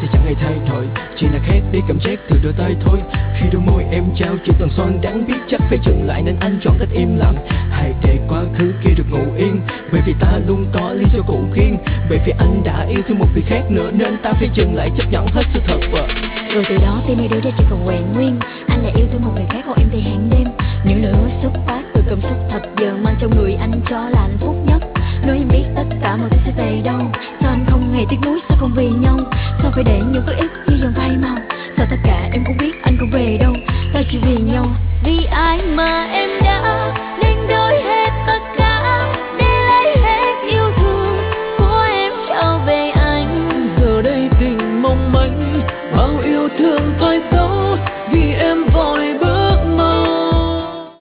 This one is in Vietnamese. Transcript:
thì chẳng hề thay đổi, chỉ là khác đi cảm giác từ đôi tay thôi. Khi đôi môi em trao chỉ toàn son đáng biết chắc phải dừng lại nên anh chọn cách im lặng. Hãy để quá khứ kia được ngủ yên, bởi vì ta luôn có lý do cụ riêng. Bởi vì anh đã yêu thương một người khác nữa nên ta phải dừng lại chấp nhận hết sự thật. Rồi từ đó tim đưa ra chỉ còn hoàn nguyên. Anh lại yêu thương một người khác còn em thì hàng đêm. Những lời hứa xuất phát từ cảm xúc thật giờ mang trong người anh cho là hạnh phúc nhất. Nói em biết tất cả mọi thứ sẽ về đâu. Sao anh không hề tiếc nuối, sao không vì nhau? Sao phải để những ký ức như dòng phai màu?